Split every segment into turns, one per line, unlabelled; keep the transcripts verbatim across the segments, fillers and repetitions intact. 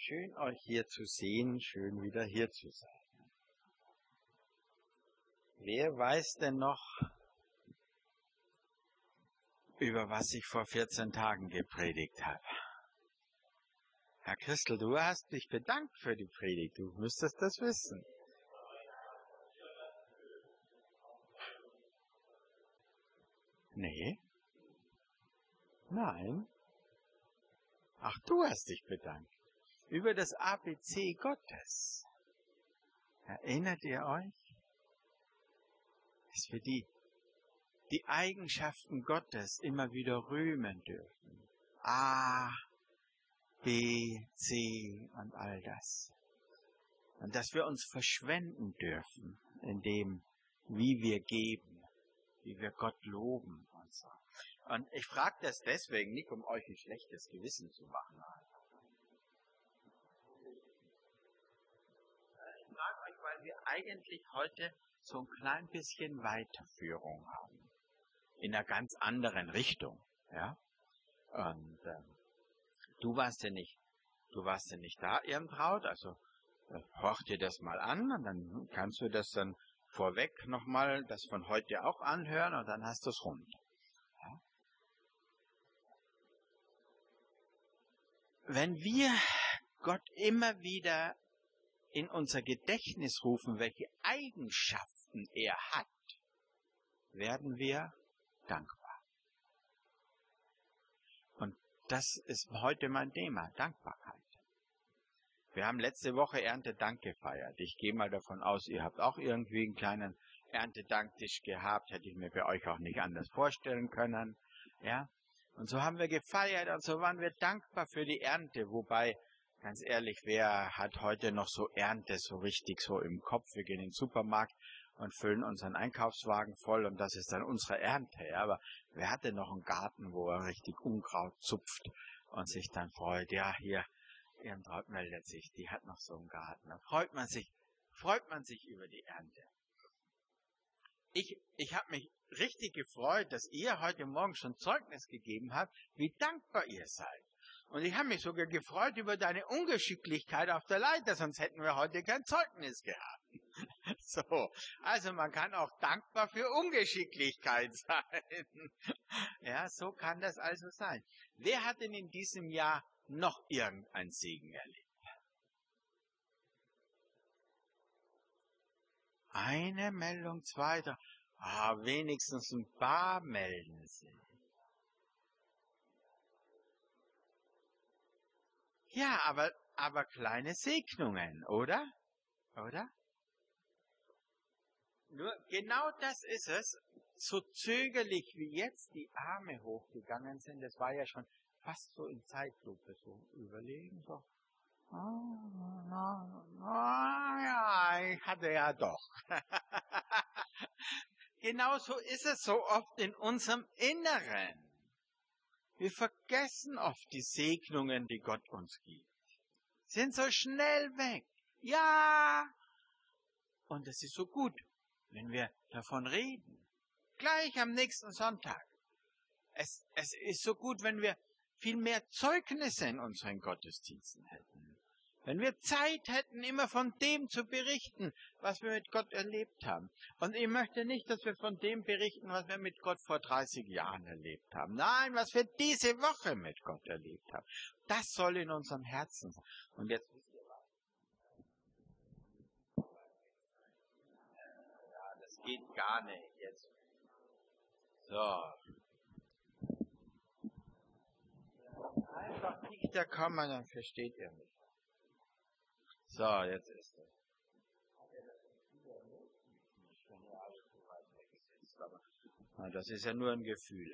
Schön, euch hier zu sehen, schön wieder hier zu sein. Wer weiß denn noch, über was ich vor vierzehn Tagen gepredigt habe? Herr Christel, du hast dich bedankt für die Predigt, du müsstest das wissen. Nee? Nein? Ach, du hast dich bedankt. Über das A B C Gottes. Erinnert ihr euch? Dass wir die, die Eigenschaften Gottes immer wieder rühmen dürfen. A, B, C und all das. Und dass wir uns verschwenden dürfen in dem, wie wir geben, wie wir Gott loben und so. Und ich frage das deswegen nicht, um euch ein schlechtes Gewissen zu machen. Ich frage euch, weil wir eigentlich heute so ein klein bisschen Weiterführung haben. In einer ganz anderen Richtung. Ja? Und äh, du warst ja nicht, du warst ja nicht da, Irmtraut, also äh, horch dir das mal an und dann kannst du das dann vorweg nochmal, das von heute auch anhören und dann hast du es rund. Ja? Wenn wir Gott immer wieder in unser Gedächtnis rufen, welche Eigenschaften er hat, werden wir dankbar. Und das ist heute mein Thema, Dankbarkeit. Wir haben letzte Woche Erntedank gefeiert. Ich gehe mal davon aus, ihr habt auch irgendwie einen kleinen Erntedanktisch gehabt. Hätte ich mir für euch auch nicht anders vorstellen können. Ja? Und so haben wir gefeiert und so waren wir dankbar für die Ernte. Wobei, ganz ehrlich, wer hat heute noch so Ernte so richtig so im Kopf? Wir gehen in den Supermarkt und füllen unseren Einkaufswagen voll und das ist dann unsere Ernte. Ja? Aber wer hatte noch einen Garten, wo er richtig Unkraut zupft und sich dann freut? Ja, hier, Irmtraut meldet sich, die hat noch so einen Garten. Da freut man sich, freut man sich über die Ernte. Ich, ich habe mich richtig gefreut, dass ihr heute Morgen schon Zeugnis gegeben habt, wie dankbar ihr seid. Und ich habe mich sogar gefreut über deine Ungeschicklichkeit auf der Leiter, sonst hätten wir heute kein Zeugnis gehabt. So, also man kann auch dankbar für Ungeschicklichkeit sein. Ja, so kann das also sein. Wer hat denn in diesem Jahr noch irgendein Segen erlebt? Eine Meldung, zwei, drei. Ah, wenigstens ein paar melden sich. Ja, aber, aber kleine Segnungen, oder? Oder? Nur genau das ist es. So zögerlich wie jetzt die Arme hochgegangen sind, das war ja schon fast so in Zeitlupe, so überlegen, so. Ah, ja, ich hatte ja doch. Genauso ist es so oft in unserem Inneren. Wir vergessen oft die Segnungen, die Gott uns gibt. Sind so schnell weg. Ja. Und es ist so gut, wenn wir davon reden. Gleich am nächsten Sonntag. Es, es ist so gut, wenn wir viel mehr Zeugnisse in unseren Gottesdiensten hätten. Wenn wir Zeit hätten, immer von dem zu berichten, was wir mit Gott erlebt haben. Und ich möchte nicht, dass wir von dem berichten, was wir mit Gott vor dreißig Jahren erlebt haben. Nein, was wir diese Woche mit Gott erlebt haben. Das soll in unserem Herzen sein. Und jetzt wisst ihr was? Ja, das geht gar nicht jetzt. So. Einfach nicht da kommen, dann versteht ihr mich. So, jetzt ist es. Das ist ja nur ein Gefühl.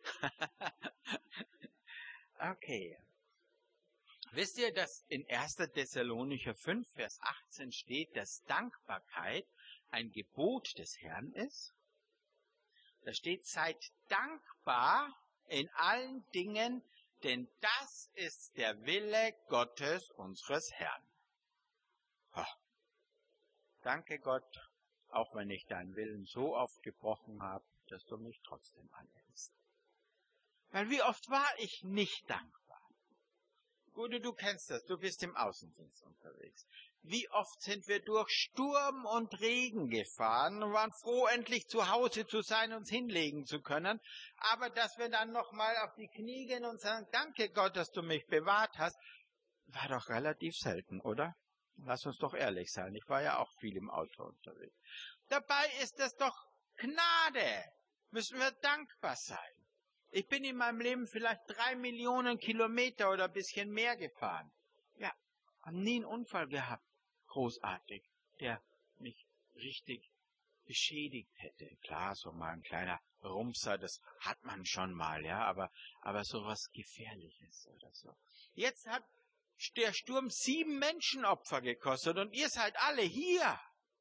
Okay. Wisst ihr, dass in erster Thessalonicher fünf, Vers achtzehn steht, dass Dankbarkeit ein Gebot des Herrn ist? Da steht, seid dankbar in allen Dingen, denn das ist der Wille Gottes, unseres Herrn. Oh. Danke Gott, auch wenn ich deinen Willen so oft gebrochen habe, dass du mich trotzdem annimmst. Weil wie oft war ich nicht dankbar? Gute, du kennst das, du bist im Außendienst unterwegs. Wie oft sind wir durch Sturm und Regen gefahren und waren froh, endlich zu Hause zu sein, uns hinlegen zu können. Aber dass wir dann nochmal auf die Knie gehen und sagen, danke Gott, dass du mich bewahrt hast, war doch relativ selten, oder? Lass uns doch ehrlich sein, ich war ja auch viel im Auto unterwegs. Dabei ist das doch Gnade, müssen wir dankbar sein. Ich bin in meinem Leben vielleicht drei Millionen Kilometer oder ein bisschen mehr gefahren. Ja, habe nie einen Unfall gehabt, großartig, der mich richtig beschädigt hätte. Klar, so mal ein kleiner Rumpser, das hat man schon mal, ja, aber, aber sowas Gefährliches oder so. Jetzt hat der Sturm sieben Menschenopfer gekostet und ihr seid alle hier.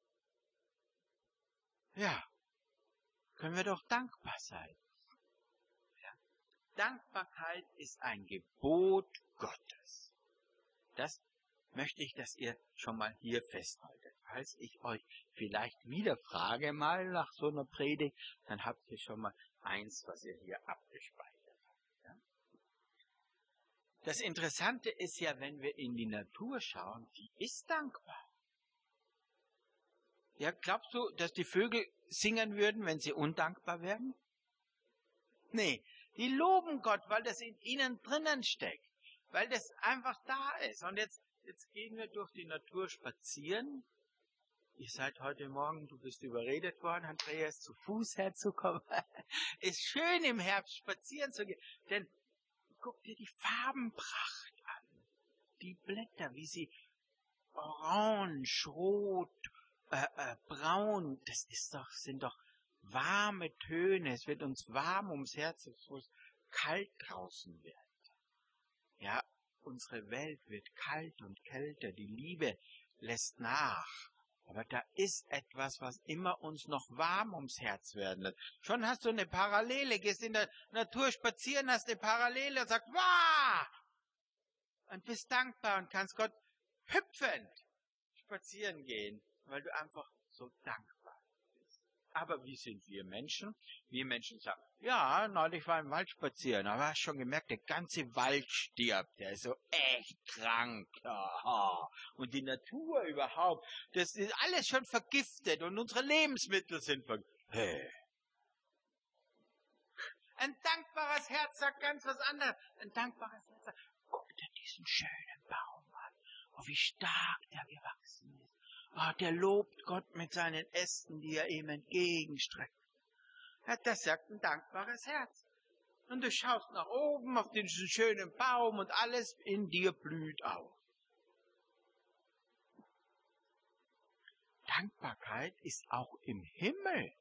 Ja, können wir doch dankbar sein. Dankbarkeit ist ein Gebot Gottes. Das möchte ich, dass ihr schon mal hier festhaltet. Falls ich euch vielleicht wieder frage, mal nach so einer Predigt, dann habt ihr schon mal eins, was ihr hier abgespeichert habt. Ja? Das Interessante ist ja, wenn wir in die Natur schauen, die ist dankbar. Ja, glaubst du, dass die Vögel singen würden, wenn sie undankbar wären? Nee. Die loben Gott, weil das in ihnen drinnen steckt, weil das einfach da ist. Und jetzt, jetzt gehen wir durch die Natur spazieren. Ihr seid heute Morgen, du bist überredet worden, Andreas, zu Fuß herzukommen. Ist schön im Herbst spazieren zu gehen, denn guck dir die Farbenpracht an. Die Blätter, wie sie orange, rot, äh, äh, braun, das ist doch, sind doch warme Töne, es wird uns warm ums Herz, wo es kalt draußen wird. Ja, unsere Welt wird kalt und kälter, die Liebe lässt nach. Aber da ist etwas, was immer uns noch warm ums Herz werden lässt. Schon hast du eine Parallele, gehst in der Natur spazieren, hast eine Parallele und sagst, wow! Und bist dankbar und kannst Gott hüpfend spazieren gehen, weil du einfach so dankbar bist. Aber wie sind wir Menschen? Wir Menschen sagen, ja, neulich war im Wald spazieren, aber hast schon gemerkt, der ganze Wald stirbt, der ist so echt krank. Aha. Und die Natur überhaupt, das ist alles schon vergiftet und unsere Lebensmittel sind vergiftet. Hey. Ein dankbares Herz sagt ganz was anderes. Ein dankbares Herz sagt, guck dir diesen schönen Baum an, oh, wie stark der gewachsen ist. Oh, der lobt Gott mit seinen Ästen, die er ihm entgegenstreckt. Ja, das sagt ein dankbares Herz. Und du schaust nach oben auf diesen schönen Baum und alles in dir blüht auf. Dankbarkeit ist auch im Himmel.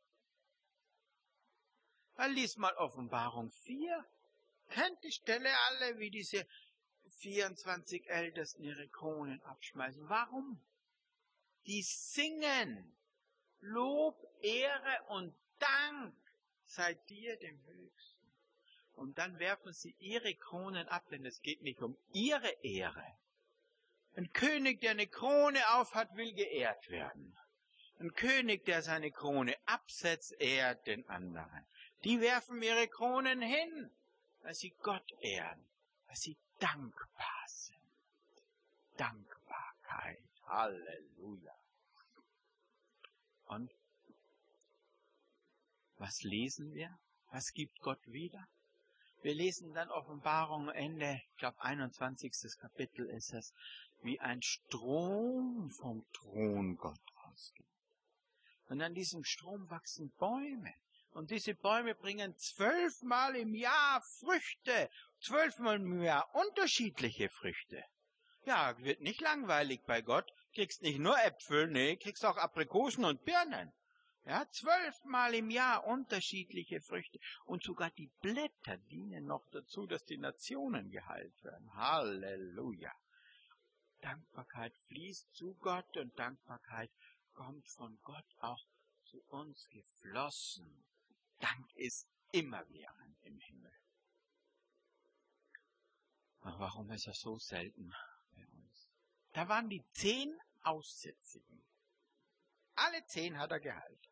Weil lies mal Offenbarung vier. Kennt die Stelle alle, wie diese vierundzwanzig Ältesten ihre Kronen abschmeißen. Warum? Die singen Lob, Ehre und Dank sei dir dem Höchsten. Und dann werfen sie ihre Kronen ab, denn es geht nicht um ihre Ehre. Ein König, der eine Krone aufhat, will geehrt werden. Ein König, der seine Krone absetzt, ehrt den anderen. Die werfen ihre Kronen hin, weil sie Gott ehren, weil sie dankbar sind. Dankbarkeit. Halleluja. Und was lesen wir? Was gibt Gott wieder? Wir lesen dann Offenbarung Ende, ich glaube einundzwanzigstes Kapitel ist es, wie ein Strom vom Thron Gott ausgeht. Und an diesem Strom wachsen Bäume. Und diese Bäume bringen zwölfmal im Jahr Früchte, zwölfmal im Jahr unterschiedliche Früchte. Ja, wird nicht langweilig bei Gott. Kriegst nicht nur Äpfel, nee, kriegst auch Aprikosen und Birnen. Ja, zwölfmal im Jahr unterschiedliche Früchte. Und sogar die Blätter dienen noch dazu, dass die Nationen geheilt werden. Halleluja. Dankbarkeit fließt zu Gott und Dankbarkeit kommt von Gott auch zu uns geflossen. Dank ist immer während im Himmel. Aber warum ist er so selten bei uns? Da waren die zehn Aussätzigen. Alle zehn hat er geheilt.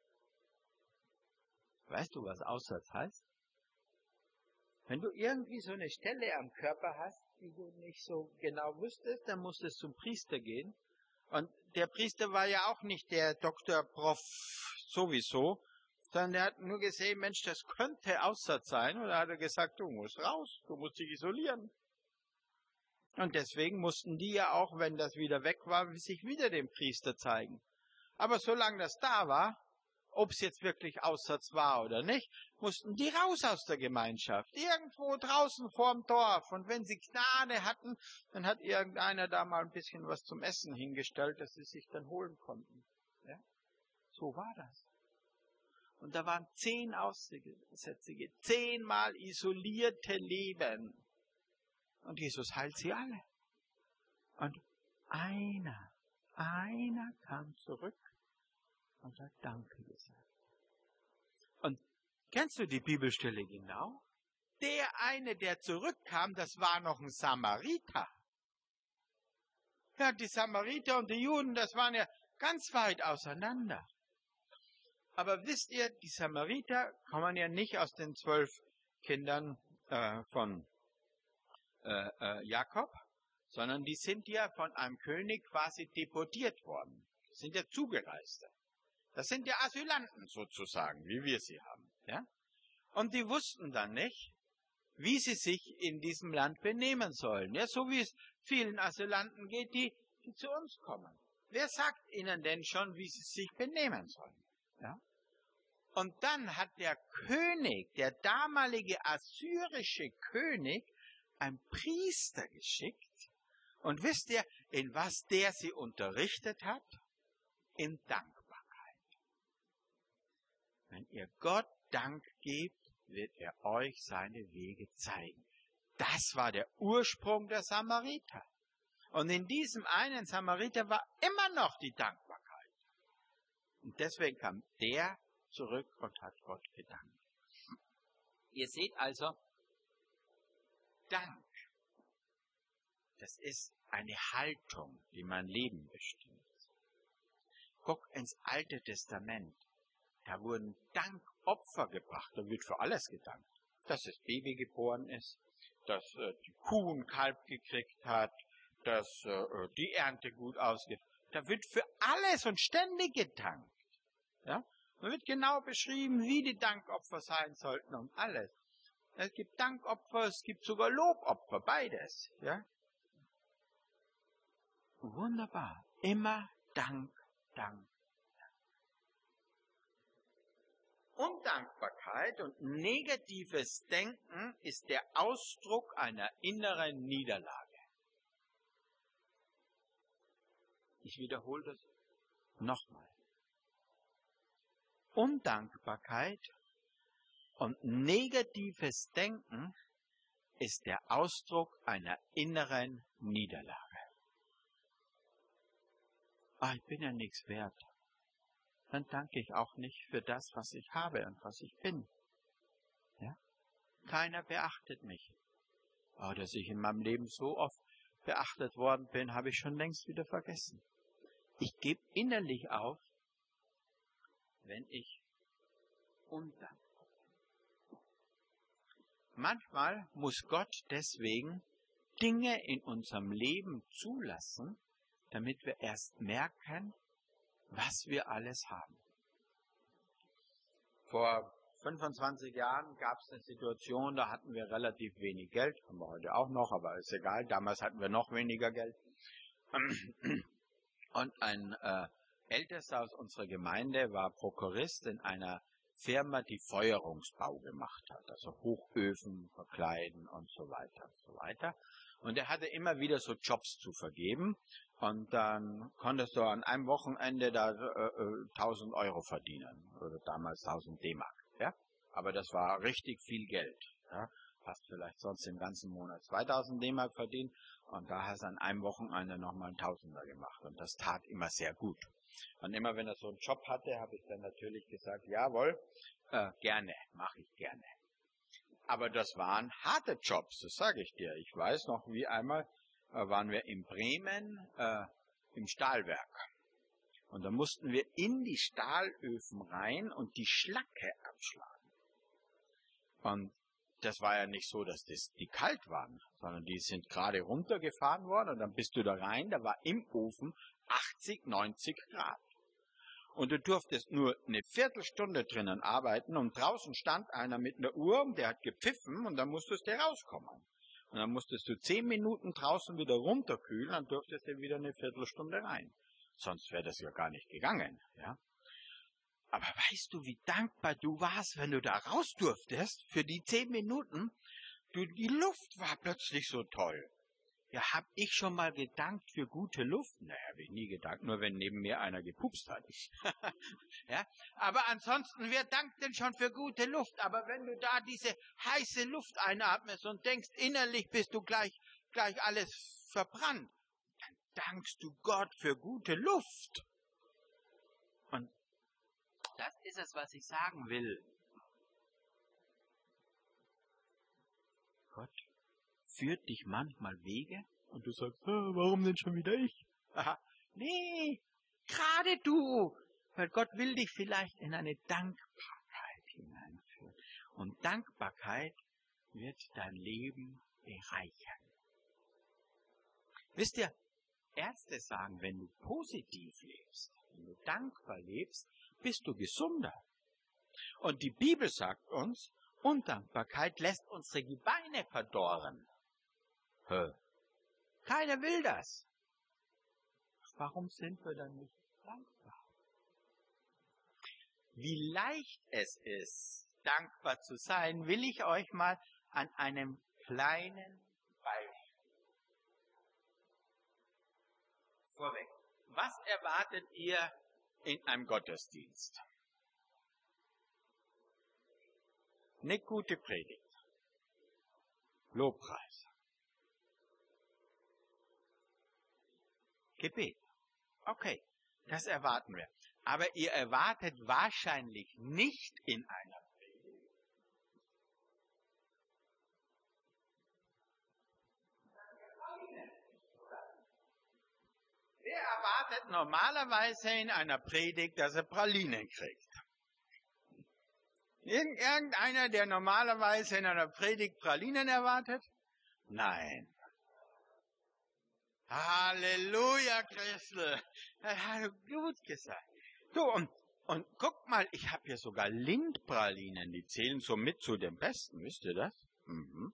Weißt du, was Aussatz heißt? Wenn du irgendwie so eine Stelle am Körper hast, die du nicht so genau wusstest, dann musstest du zum Priester gehen. Und der Priester war ja auch nicht der Doktor, Prof sowieso, sondern der hat nur gesehen, Mensch, das könnte Aussatz sein. Und da hat er gesagt, du musst raus, du musst dich isolieren. Und deswegen mussten die ja auch, wenn das wieder weg war, sich wieder dem Priester zeigen. Aber solange das da war, ob es jetzt wirklich Aussatz war oder nicht, mussten die raus aus der Gemeinschaft, irgendwo draußen vorm Dorf. Und wenn sie Gnade hatten, dann hat irgendeiner da mal ein bisschen was zum Essen hingestellt, dass sie sich dann holen konnten. Ja? So war das. Und da waren zehn Aussätzige, zehnmal isolierte Leben. Und Jesus heilt sie alle. Und einer, einer kam zurück und hat Danke gesagt. Und kennst du die Bibelstelle genau? Der eine, der zurückkam, das war noch ein Samariter. Ja, die Samariter und die Juden, das waren ja ganz weit auseinander. Aber wisst ihr, die Samariter kommen ja nicht aus den zwölf Kindern äh, von äh, äh, Jakob, sondern die sind ja von einem König quasi deportiert worden. Das sind ja Zugereiste. Das sind ja Asylanten sozusagen, wie wir sie haben. Ja? Und die wussten dann nicht, wie sie sich in diesem Land benehmen sollen. Ja, so wie es vielen Asylanten geht, die, die zu uns kommen. Wer sagt ihnen denn schon, wie sie sich benehmen sollen? Ja? Und dann hat der König, der damalige assyrische König, einen Priester geschickt. Und wisst ihr, in was der sie unterrichtet hat? In Dankbarkeit. Wenn ihr Gott Dank gebt, wird er euch seine Wege zeigen. Das war der Ursprung der Samariter. Und in diesem einen Samariter war immer noch die Dankbarkeit. Und deswegen kam der zurück und hat Gott gedankt. Ihr seht also, Dank, das ist eine Haltung, die mein Leben bestimmt. Guck ins Alte Testament. Da wurden Dankopfer gebracht. Da wird für alles gedankt. Dass das Baby geboren ist, dass äh, die Kuh ein Kalb gekriegt hat, dass äh, die Ernte gut ausgeht. Da wird für alles und ständig gedankt. Ja? Da wird genau beschrieben, wie die Dankopfer sein sollten und alles. Es gibt Dankopfer, es gibt sogar Lobopfer, beides. Ja? Wunderbar. Immer Dank, Dank. Undankbarkeit und negatives Denken ist der Ausdruck einer inneren Niederlage. Ich wiederhole das nochmal. Undankbarkeit und negatives Denken ist der Ausdruck einer inneren Niederlage. Ah, ich bin ja nichts wert. Dann danke ich auch nicht für das, was ich habe und was ich bin. Ja? Keiner beachtet mich. Oh, dass ich in meinem Leben so oft beachtet worden bin, habe ich schon längst wieder vergessen. Ich gebe innerlich auf, wenn ich undankbar bin. Manchmal muss Gott deswegen Dinge in unserem Leben zulassen, damit wir erst merken, was wir alles haben. Vor fünfundzwanzig Jahren gab es eine Situation, da hatten wir relativ wenig Geld, haben wir heute auch noch, aber ist egal, damals hatten wir noch weniger Geld. Und ein äh, Ältester aus unserer Gemeinde war Prokurist in einer Firma, die Feuerungsbau gemacht hat, also Hochöfen verkleiden und so weiter und so weiter. Und er hatte immer wieder so Jobs zu vergeben. Und dann konntest du an einem Wochenende da äh, tausend Euro verdienen. Oder damals tausend D-Mark. Ja? Aber das war richtig viel Geld. Ja? Hast vielleicht sonst im ganzen Monat zweitausend D-Mark verdient. Und da hast du an einem Wochenende nochmal einen Tausender gemacht. Und das tat immer sehr gut. Und immer wenn er so einen Job hatte, habe ich dann natürlich gesagt, jawohl, äh, gerne, mache ich gerne. Aber das waren harte Jobs, das sage ich dir. Ich weiß noch, wie einmal äh, waren wir in Bremen äh, im Stahlwerk. Und da mussten wir in die Stahlöfen rein und die Schlacke abschlagen. Und das war ja nicht so, dass das, die kalt waren, sondern die sind gerade runtergefahren worden und dann bist du da rein, da war im Ofen achtzig, neunzig Grad. Und du durftest nur eine Viertelstunde drinnen arbeiten und draußen stand einer mit einer Uhr und der hat gepfiffen und dann musstest du rauskommen. Und dann musstest du zehn Minuten draußen wieder runterkühlen, dann durftest du wieder eine Viertelstunde rein. Sonst wäre das ja gar nicht gegangen, ja. Aber weißt du, wie dankbar du warst, wenn du da raus durftest für die zehn Minuten? Du, die Luft war plötzlich so toll. Ja, hab ich schon mal gedankt für gute Luft? Naja, habe ich nie gedankt, nur wenn neben mir einer gepupst hat. Ja, aber ansonsten, wer dankt denn schon für gute Luft? Aber wenn du da diese heiße Luft einatmest und denkst, innerlich bist du gleich, gleich alles verbrannt, dann dankst du Gott für gute Luft. Und das ist es, was ich sagen will. Gott führt dich manchmal Wege und du sagst, ah, warum denn schon wieder ich? Aha. Nee, gerade du, weil Gott will dich vielleicht in eine Dankbarkeit hineinführen. Und Dankbarkeit wird dein Leben bereichern. Wisst ihr, Ärzte sagen, wenn du positiv lebst, wenn du dankbar lebst, bist du gesunder. Und die Bibel sagt uns, Undankbarkeit lässt unsere Gebeine verdorren. Hä? Keiner will das. Warum sind wir dann nicht dankbar? Wie leicht es ist, dankbar zu sein, will ich euch mal an einem kleinen Beispiel vorweg. Was erwartet ihr in einem Gottesdienst? Eine gute Predigt. Lobpreis. Gebet. Okay, das erwarten wir. Aber ihr erwartet wahrscheinlich nicht in einer Predigt Wer erwartet normalerweise in einer Predigt, dass er Pralinen kriegt? Irgendeiner, der normalerweise in einer Predigt Pralinen erwartet? Nein. Halleluja, Christel. Das hast du gut gesagt. So, und, und guck mal, ich habe hier sogar Lindpralinen, die zählen so mit zu den besten, wisst ihr das? Mhm.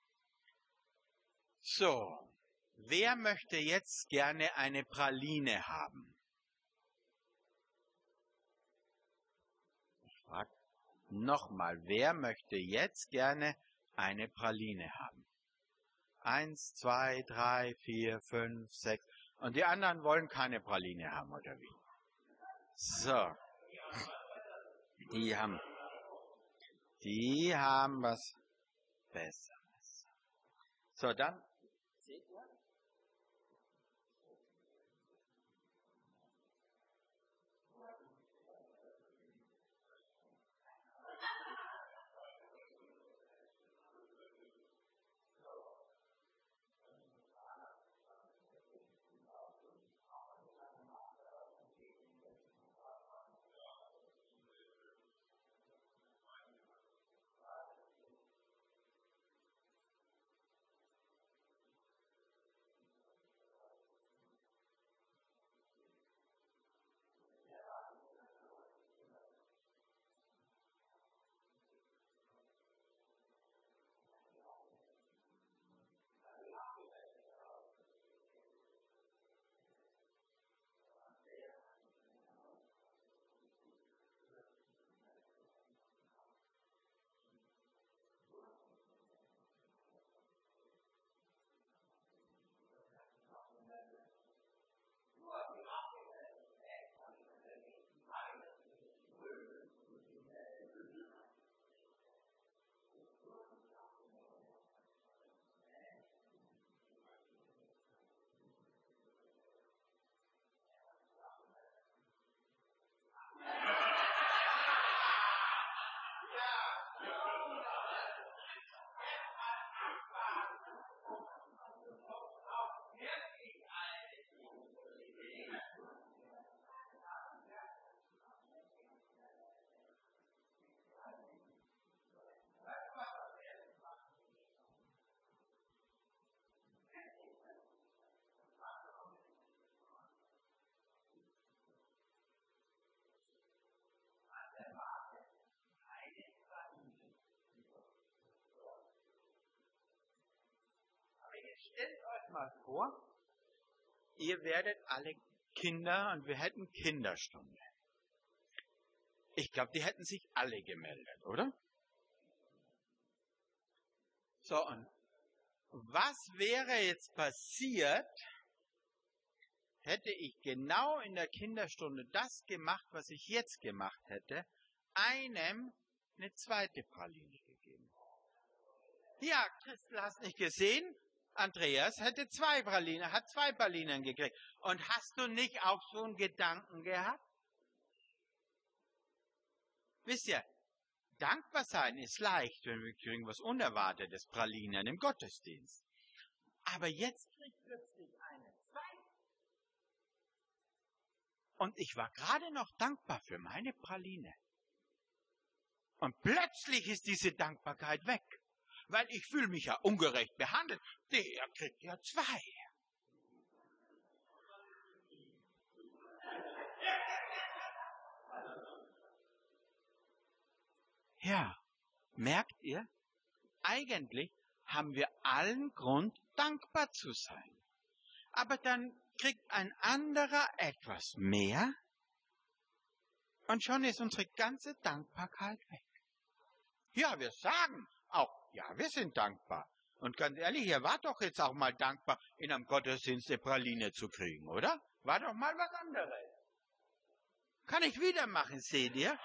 So, wer möchte jetzt gerne eine Praline haben? Ich frage nochmal, wer möchte jetzt gerne eine Praline haben? Eins, zwei, drei, vier, fünf, sechs. Und die anderen wollen keine Praline haben, oder wie? So. Die haben, die haben was Besseres. So, dann. Seht ihr? stellt euch mal vor, ihr werdet alle Kinder und wir hätten Kinderstunde. Ich glaube, die hätten sich alle gemeldet, oder? So, und was wäre jetzt passiert, hätte ich genau in der Kinderstunde das gemacht, was ich jetzt gemacht hätte, einem eine zweite Praline gegeben? Ja, Christel, hast nicht gesehen? Andreas hätte zwei Pralinen, hat zwei Pralinen gekriegt. Und hast du nicht auch so einen Gedanken gehabt? Wisst ihr, dankbar sein ist leicht, wenn wir kriegen was Unerwartetes, Pralinen im Gottesdienst. Aber jetzt kriegt plötzlich eine zwei. Und ich war gerade noch dankbar für meine Praline. Und plötzlich ist diese Dankbarkeit weg. Weil ich fühle mich ja ungerecht behandelt. Der kriegt ja zwei. Ja, merkt ihr? Eigentlich haben wir allen Grund, dankbar zu sein. Aber dann kriegt ein anderer etwas mehr und schon ist unsere ganze Dankbarkeit weg. Ja, wir sagen auch, ja, wir sind dankbar. Und ganz ehrlich, ihr wart doch jetzt auch mal dankbar, in einem Gottesdienst eine Praline zu kriegen, oder? War doch mal was anderes. Kann ich wieder machen, seht ihr?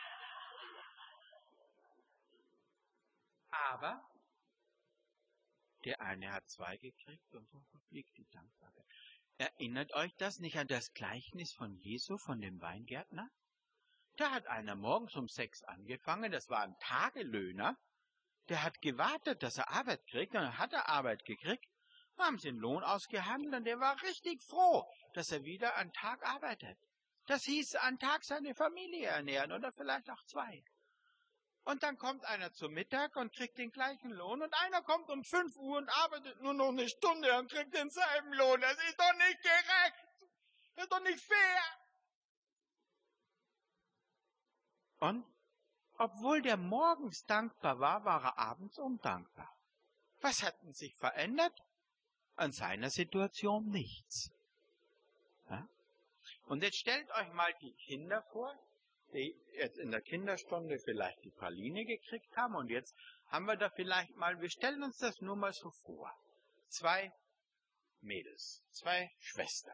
Aber der eine hat zwei gekriegt und so verfliegt die Dankbarkeit. Erinnert euch das nicht an das Gleichnis von Jesu, von dem Weingärtner? Da hat einer morgens um sechs angefangen, das war ein Tagelöhner, der hat gewartet, dass er Arbeit kriegt, und dann hat er Arbeit gekriegt, dann haben sie den Lohn ausgehandelt und der war richtig froh, dass er wieder einen Tag arbeitet. Das hieß, einen Tag seine Familie ernähren oder vielleicht auch zwei. Und dann kommt einer zum Mittag und kriegt den gleichen Lohn und einer kommt um fünf Uhr und arbeitet nur noch eine Stunde und kriegt denselben Lohn. Das ist doch nicht gerecht. Das ist doch nicht fair. Und obwohl der morgens dankbar war, war er abends undankbar. Was hat denn sich verändert? An seiner Situation nichts. Ja? Und jetzt stellt euch mal die Kinder vor, die jetzt in der Kinderstunde vielleicht die Praline gekriegt haben und jetzt haben wir da vielleicht mal, wir stellen uns das nur mal so vor, zwei Mädels, zwei Schwestern.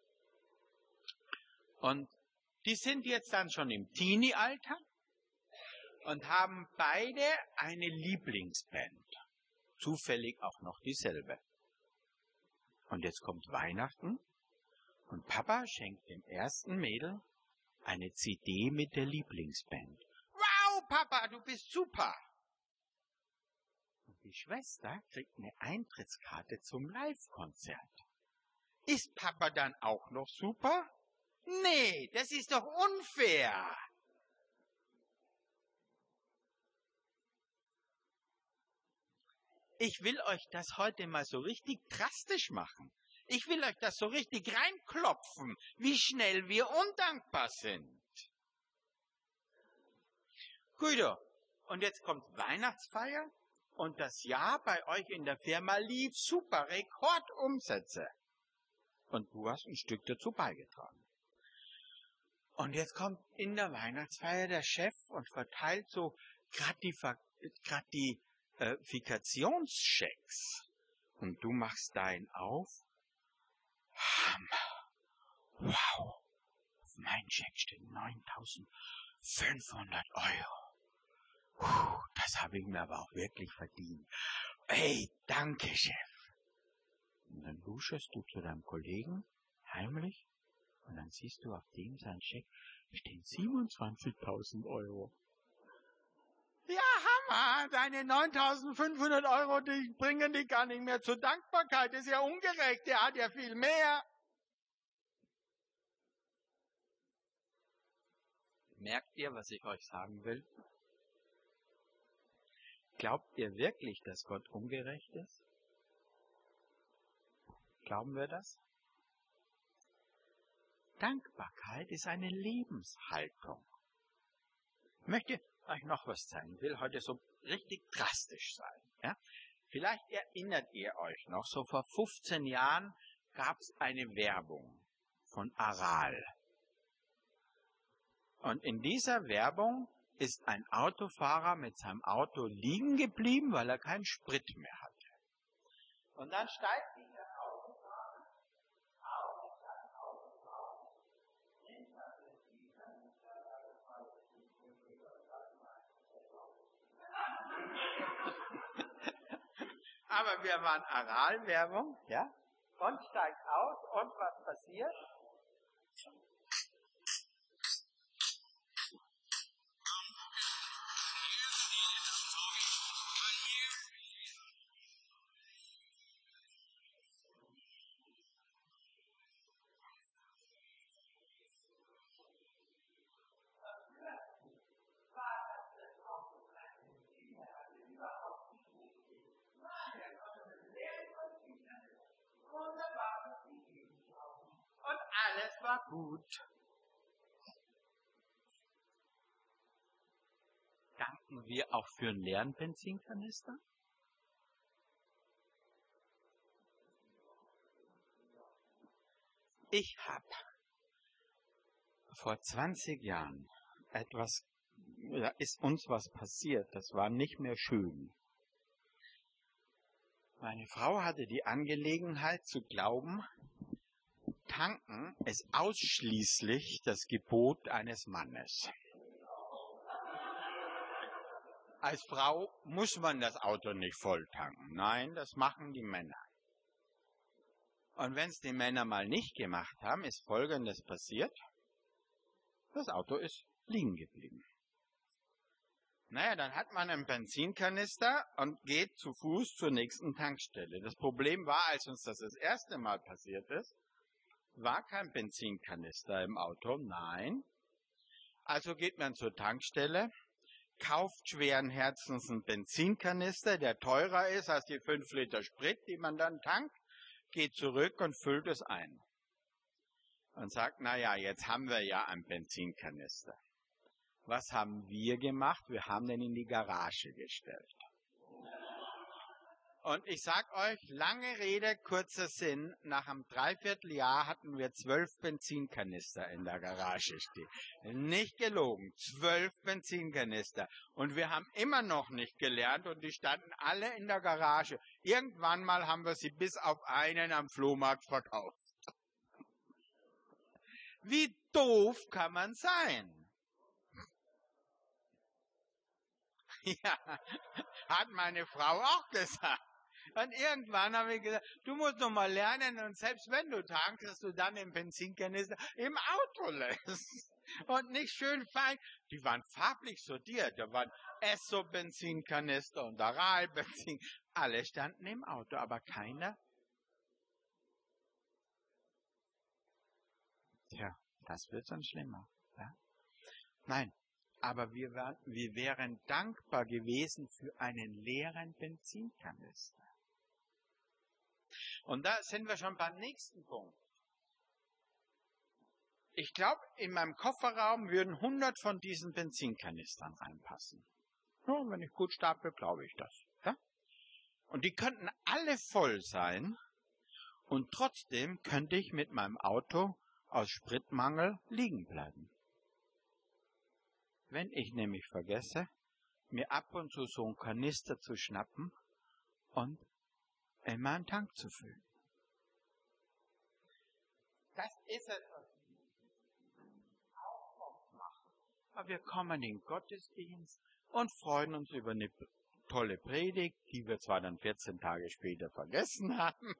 Und die sind jetzt dann schon im Teenie-Alter und haben beide eine Lieblingsband. Zufällig auch noch dieselbe. Und jetzt kommt Weihnachten und Papa schenkt dem ersten Mädel eine C D mit der Lieblingsband. Wow, Papa, du bist super! Und die Schwester kriegt eine Eintrittskarte zum Live-Konzert. Ist Papa dann auch noch super? Nee, das ist doch unfair! Ich will euch das heute mal so richtig drastisch machen. Ich will euch das so richtig reinklopfen, wie schnell wir undankbar sind. Gut, und jetzt kommt Weihnachtsfeier und das Jahr bei euch in der Firma lief super, Rekordumsätze. Und du hast ein Stück dazu beigetragen. Und jetzt kommt in der Weihnachtsfeier der Chef und verteilt so Gratifikationschecks. Und du machst deinen auf. Hammer. Wow. Auf meinem Scheck steht neuntausendfünfhundert Euro. Puh, das habe ich mir aber auch wirklich verdient. Ey, danke, Chef. Und dann luschest du zu deinem Kollegen heimlich und dann siehst du auf dem sein Scheck stehen siebenundzwanzigtausend Euro. Ja, Hammer! Deine neuntausendfünfhundert Euro, die bringen dich gar nicht mehr zur Dankbarkeit. Das ist ja ungerecht, der hat ja viel mehr. Merkt ihr, was ich euch sagen will? Glaubt ihr wirklich, dass Gott ungerecht ist? Glauben wir das? Dankbarkeit ist eine Lebenshaltung. Ich möchte euch noch was zeigen. Ich will heute so richtig drastisch sein. Ja? Vielleicht erinnert ihr euch noch, so vor fünfzehn Jahren gab es eine Werbung von Aral. Und in dieser Werbung ist ein Autofahrer mit seinem Auto liegen geblieben, weil er keinen Sprit mehr hatte. Und dann steigt dieser Autofahrer aus seinem Auto raus, nimmt das Benzinkanister, aber wir waren Aral-Werbung, ja, und steigt aus, und was passiert? Und alles war gut. Danken wir auch für einen leeren Benzinkanister? Ich habe vor zwanzig Jahren etwas, da ist uns was passiert, das war nicht mehr schön. Meine Frau hatte die Angelegenheit zu glauben, Tanken ist ausschließlich das Gebot eines Mannes. Als Frau muss man das Auto nicht voll tanken. Nein, das machen die Männer. Und wenn es die Männer mal nicht gemacht haben, ist Folgendes passiert. Das Auto ist liegen geblieben. Naja, dann hat man einen Benzinkanister und geht zu Fuß zur nächsten Tankstelle. Das Problem war, als uns das das erste Mal passiert ist, war kein Benzinkanister im Auto, nein. Also geht man zur Tankstelle, kauft schweren Herzens einen Benzinkanister, der teurer ist als die fünf Liter Sprit, die man dann tankt, geht zurück und füllt es ein. Und sagt, naja, jetzt haben wir ja einen Benzinkanister. Was haben wir gemacht? Wir haben den in die Garage gestellt. Und ich sag euch, lange Rede, kurzer Sinn, nach einem Dreivierteljahr hatten wir zwölf Benzinkanister in der Garage stehen. Nicht gelogen, zwölf Benzinkanister. Und wir haben immer noch nicht gelernt und die standen alle in der Garage. Irgendwann mal haben wir sie bis auf einen am Flohmarkt verkauft. Wie doof kann man sein? Ja, hat meine Frau auch gesagt. Und irgendwann habe ich gesagt, du musst noch mal lernen und selbst wenn du tankst, dass du dann den Benzinkanister im Auto lässt. Und nicht schön fein. Die waren farblich sortiert. Da waren Esso-Benzinkanister und Aral-Benzin. Alle standen im Auto, aber keiner. Tja, das wird dann schlimmer. Ja? Nein. Aber wir, wär, wir wären dankbar gewesen für einen leeren Benzinkanister. Und da sind wir schon beim nächsten Punkt. Ich glaube, in meinem Kofferraum würden hundert von diesen Benzinkanistern reinpassen. Ja, wenn ich gut stapel, glaube ich das. Ja? Und die könnten alle voll sein. Und trotzdem könnte ich mit meinem Auto aus Spritmangel liegen bleiben. Wenn ich nämlich vergesse, mir ab und zu so einen Kanister zu schnappen und in meinen Tank zu füllen. Das ist es, was wir auch machen. Aber wir kommen in den Gottesdienst und freuen uns über eine tolle Predigt, die wir zwar dann vierzehn Tage später vergessen haben,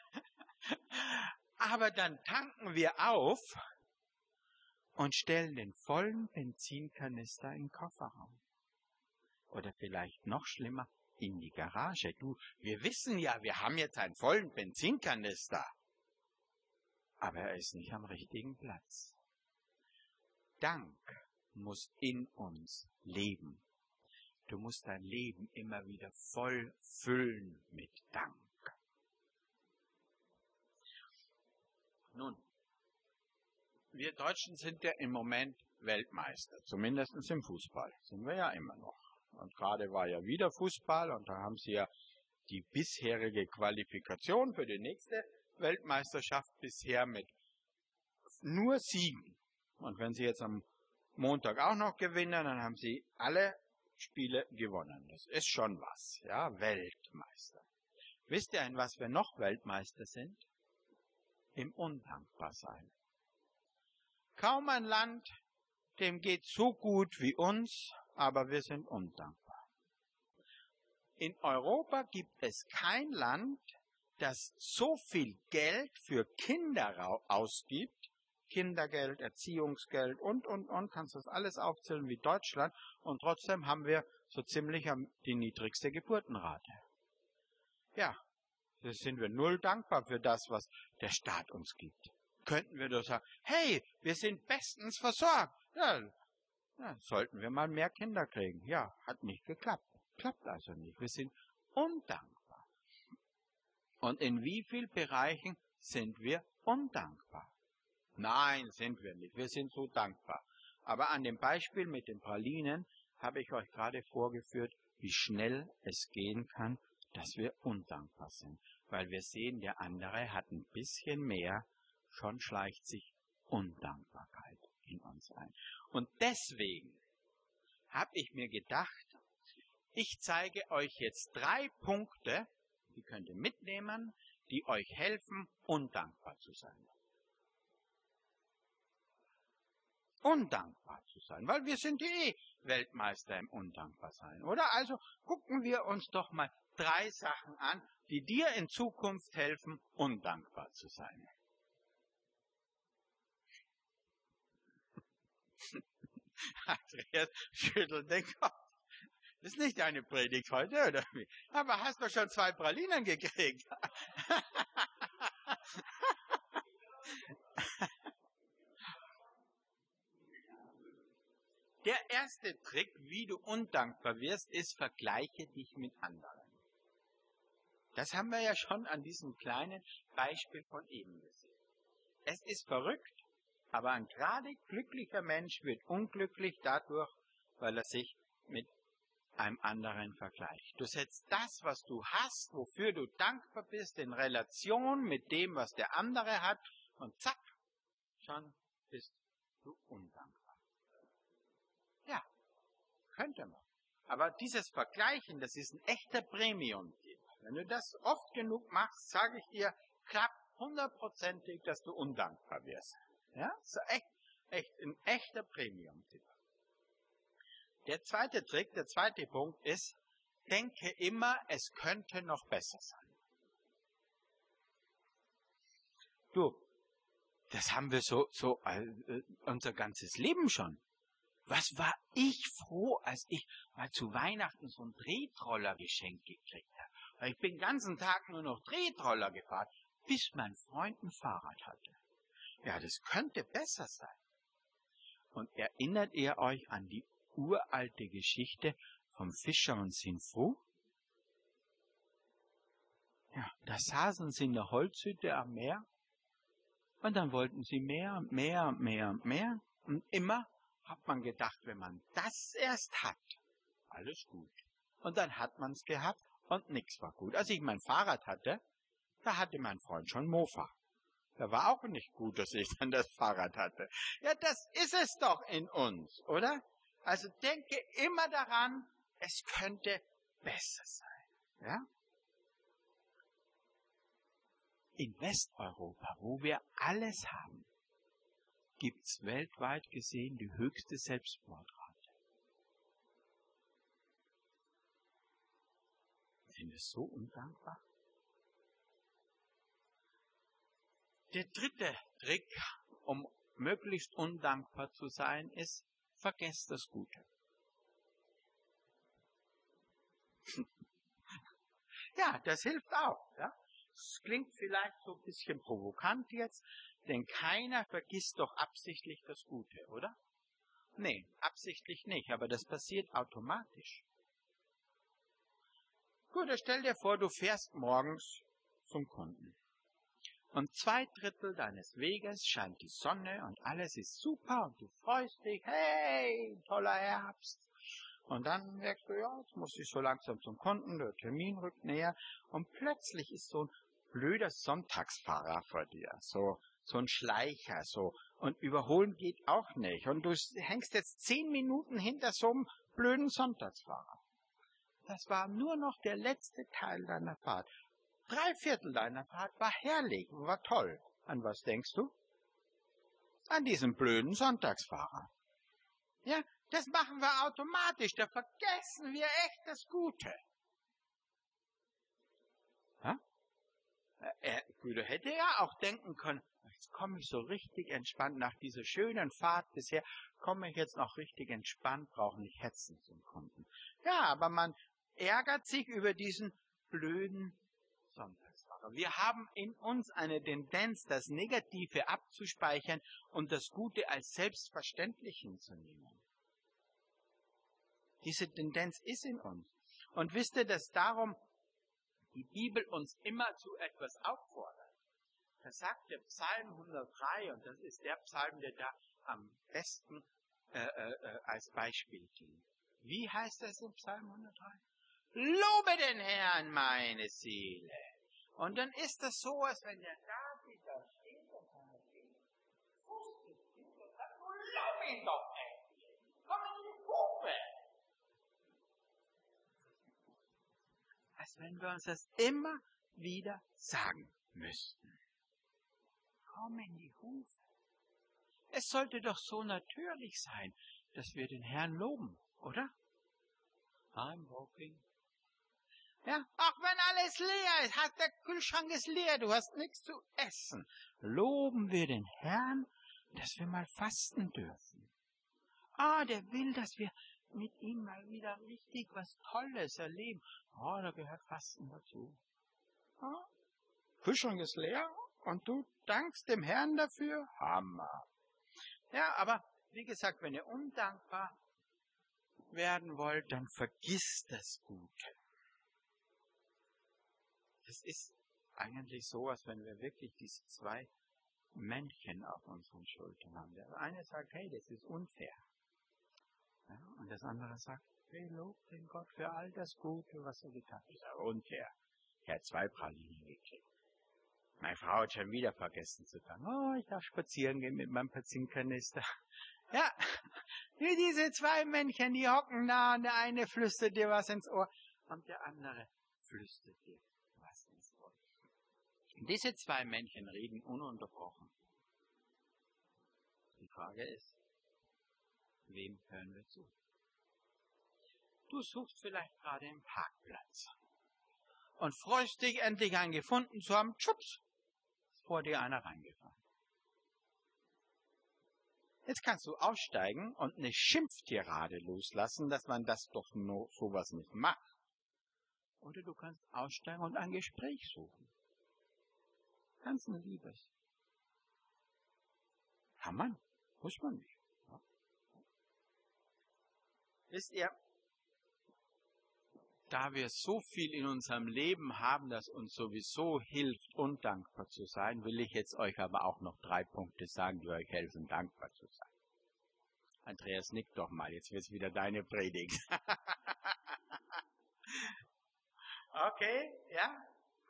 aber dann tanken wir auf und stellen den vollen Benzinkanister in den Kofferraum. Oder vielleicht noch schlimmer, in die Garage. Du, wir wissen ja, wir haben jetzt einen vollen Benzinkanister. Aber er ist nicht am richtigen Platz. Dank muss in uns leben. Du musst dein Leben immer wieder voll füllen mit Dank. Nun, wir Deutschen sind ja im Moment Weltmeister, zumindest im Fußball, sind wir ja immer noch. Und gerade war ja wieder Fußball und da haben sie ja die bisherige Qualifikation für die nächste Weltmeisterschaft bisher mit nur Siegen. Und wenn Sie jetzt am Montag auch noch gewinnen, dann haben Sie alle Spiele gewonnen. Das ist schon was, ja, Weltmeister. Wisst ihr, in was wir noch Weltmeister sind? Im Undankbarsein. Kaum ein Land, dem geht so gut wie uns, aber wir sind undankbar. In Europa gibt es kein Land, das so viel Geld für Kinder ausgibt, Kindergeld, Erziehungsgeld und, und, und, kannst das alles aufzählen wie Deutschland, und trotzdem haben wir so ziemlich die niedrigste Geburtenrate. Ja, da sind wir null dankbar für das, was der Staat uns gibt. Könnten wir doch sagen, hey, wir sind bestens versorgt. Ja, ja, sollten wir mal mehr Kinder kriegen. Ja, hat nicht geklappt. Klappt also nicht. Wir sind undankbar. Und in wie vielen Bereichen sind wir undankbar? Nein, sind wir nicht. Wir sind so dankbar. Aber an dem Beispiel mit den Pralinen habe ich euch gerade vorgeführt, wie schnell es gehen kann, dass wir undankbar sind. Weil wir sehen, der andere hat ein bisschen mehr, schon schleicht sich Undankbarkeit in uns ein. Und deswegen habe ich mir gedacht, ich zeige euch jetzt drei Punkte, die könnt ihr mitnehmen, die euch helfen, undankbar zu sein. Undankbar zu sein, weil wir sind eh Weltmeister im Undankbarsein, oder? Also gucken wir uns doch mal drei Sachen an, die dir in Zukunft helfen, undankbar zu sein. Andreas schüttelt den Kopf. Das ist nicht deine Predigt heute, oder wie? Aber hast du schon zwei Pralinen gekriegt? Der erste Trick, wie du undankbar wirst, ist, vergleiche dich mit anderen. Das haben wir ja schon an diesem kleinen Beispiel von eben gesehen. Es ist verrückt, aber ein gerade glücklicher Mensch wird unglücklich dadurch, weil er sich mit einem anderen vergleicht. Du setzt das, was du hast, wofür du dankbar bist, in Relation mit dem, was der andere hat, und zack, schon bist du undankbar. Ja, könnte man. Aber dieses Vergleichen, das ist ein echter Premium-Tipp. Wenn du das oft genug machst, sage ich dir, klappt hundertprozentig, dass du undankbar wirst. Ja, so echt, echt, ein echter Premium-Tipp. Der zweite Trick, der zweite Punkt ist, denke immer, es könnte noch besser sein. Du, das haben wir so, so äh, unser ganzes Leben schon. Was war ich froh, als ich mal zu Weihnachten so einen Tretroller geschenkt gekriegt habe. Ich bin den ganzen Tag nur noch Tretroller gefahren, bis mein Freund ein Fahrrad hatte. Ja, das könnte besser sein. Und erinnert ihr euch an die uralte Geschichte vom Fischer und Sinfru? Ja, da saßen sie in der Holzhütte am Meer und dann wollten sie mehr und mehr und mehr und mehr. Und immer hat man gedacht, wenn man das erst hat, alles gut. Und dann hat man es gehabt und nichts war gut. Als ich mein Fahrrad hatte, da hatte mein Freund schon Mofa. Da war auch nicht gut, dass ich dann das Fahrrad hatte. Ja, das ist es doch in uns, oder? Also denke immer daran, es könnte besser sein. Ja? In Westeuropa, wo wir alles haben, gibt es weltweit gesehen die höchste Selbstmordrate. Sind wir so undankbar? Der dritte Trick, um möglichst undankbar zu sein, ist, vergesst das Gute. Ja, das hilft auch. Ja? Das klingt vielleicht so ein bisschen provokant jetzt, denn keiner vergisst doch absichtlich das Gute, oder? Nee, absichtlich nicht, aber das passiert automatisch. Gut, stell dir vor, du fährst morgens zum Kunden. Und zwei Drittel deines Weges scheint die Sonne und alles ist super und du freust dich, hey, toller Herbst. Und dann merkst du, ja, jetzt muss ich so langsam zum Kunden, der Termin rückt näher. Und plötzlich ist so ein blöder Sonntagsfahrer vor dir, so, so ein Schleicher, so. Und überholen geht auch nicht. Und du hängst jetzt zehn Minuten hinter so einem blöden Sonntagsfahrer. Das war nur noch der letzte Teil deiner Fahrt. Drei Viertel deiner Fahrt war herrlich, war toll. An was denkst du? An diesen blöden Sonntagsfahrer. Ja, das machen wir automatisch, da vergessen wir echt das Gute. Ja? Er, er hätte ja auch denken können, jetzt komme ich so richtig entspannt, nach dieser schönen Fahrt bisher, komme ich jetzt noch richtig entspannt, brauche nicht hetzen zum Kunden. Ja, aber man ärgert sich über diesen blöden Sonntagsfahrer. Wir haben in uns eine Tendenz, das Negative abzuspeichern und das Gute als selbstverständlich hinzunehmen. Diese Tendenz ist in uns. Und wisst ihr, dass darum die Bibel uns immer zu etwas auffordert? Das sagt der Psalm hundertdrei, und das ist der Psalm, der da am besten äh, äh, als Beispiel dient. Wie heißt das im Psalm hundertdrei? Lobe den Herrn, meine Seele. Und dann ist das so, als wenn der David da steht und seine Seele fustet und sagt, lob ihn doch endlich. Komm in die Gruppe. Als wenn wir uns das immer wieder sagen müssten. Komm in die Hufe. Es sollte doch so natürlich sein, dass wir den Herrn loben, oder? I'm walking. Ja, auch wenn alles leer ist, hat der Kühlschrank ist leer, du hast nichts zu essen. Loben wir den Herrn, dass wir mal fasten dürfen. Ah, der will, dass wir mit ihm mal wieder richtig was Tolles erleben. Oh, da gehört Fasten dazu. Ja? Kühlschrank ist leer und du dankst dem Herrn dafür? Hammer. Ja, aber wie gesagt, wenn ihr undankbar werden wollt, dann vergisst das Gute. Es ist eigentlich so, als wenn wir wirklich diese zwei Männchen auf unseren Schultern haben. Der eine sagt, hey, das ist unfair. Ja, und das andere sagt, hey, lob den Gott für all das Gute, was er getan hat. Das ist ja unfair. Er hat zwei Pralinen gekriegt. Meine Frau hat schon wieder vergessen zu sagen, oh, ich darf spazieren gehen mit meinem Benzinkanister. Ja, wie diese zwei Männchen, die hocken da und der eine flüstert dir was ins Ohr und der andere flüstert dir was ins Ohr. Diese zwei Männchen reden ununterbrochen. Die Frage ist, wem hören wir zu? Du suchst vielleicht gerade einen Parkplatz und freust dich, endlich einen gefunden zu haben. Schubs, ist vor dir einer reingefahren. Jetzt kannst du aussteigen und eine Schimpftirade loslassen, dass man das doch nur sowas nicht macht. Oder du kannst aussteigen und ein Gespräch suchen. Ganz ein Liebes. Kann man, muss man nicht. Ja. Wisst ihr, da wir so viel in unserem Leben haben, das uns sowieso hilft, undankbar zu sein, will ich jetzt euch aber auch noch drei Punkte sagen, die euch helfen, dankbar zu sein. Andreas, nick doch mal, jetzt wird's wieder deine Predigt. Okay, ja?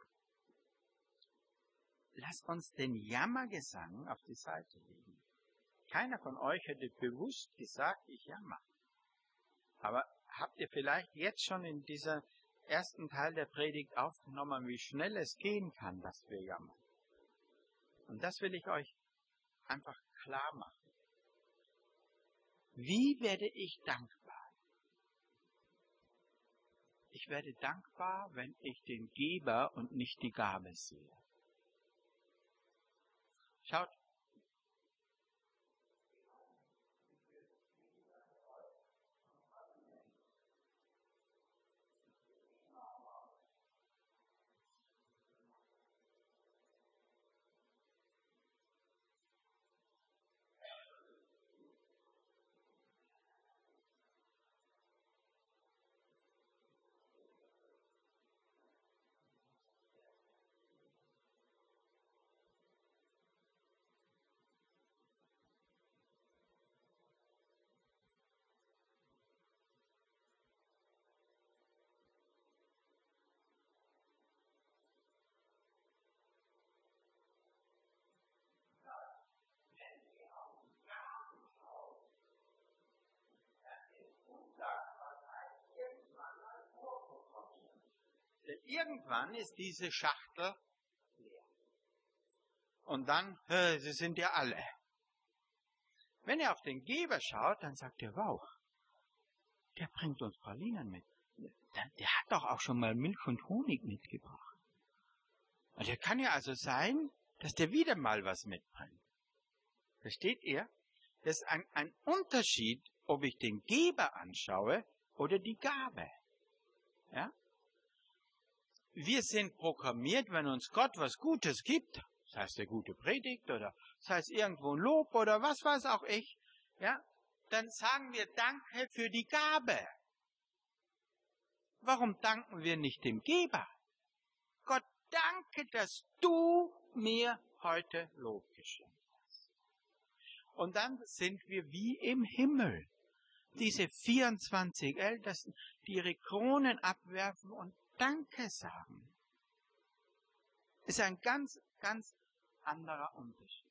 Lasst uns den Jammergesang auf die Seite legen. Keiner von euch hätte bewusst gesagt, ich jammer. Aber habt ihr vielleicht jetzt schon in dieser ersten Teil der Predigt aufgenommen, wie schnell es gehen kann, dass wir jammern? Und das will ich euch einfach klar machen. Wie werde ich dankbar? Ich werde dankbar, wenn ich den Geber und nicht die Gabe sehe. Schaut, irgendwann ist diese Schachtel leer. Und dann, äh, sie sind ja alle. Wenn ihr auf den Geber schaut, dann sagt ihr, wow, der bringt uns Pralinen mit. Der, der hat doch auch schon mal Milch und Honig mitgebracht. Und der kann ja also sein, dass der wieder mal was mitbringt. Versteht ihr? Das ist ein, ein Unterschied, ob ich den Geber anschaue oder die Gabe. Ja? Wir sind programmiert, wenn uns Gott was Gutes gibt, das heißt eine gute Predigt oder das heißt irgendwo ein Lob oder was weiß auch ich, ja, dann sagen wir Danke für die Gabe. Warum danken wir nicht dem Geber? Gott, danke, dass du mir heute Lob geschenkt hast. Und dann sind wir wie im Himmel. Diese vierundzwanzig Ältesten, die ihre Kronen abwerfen und Danke sagen. Ist ein ganz, ganz anderer Unterschied.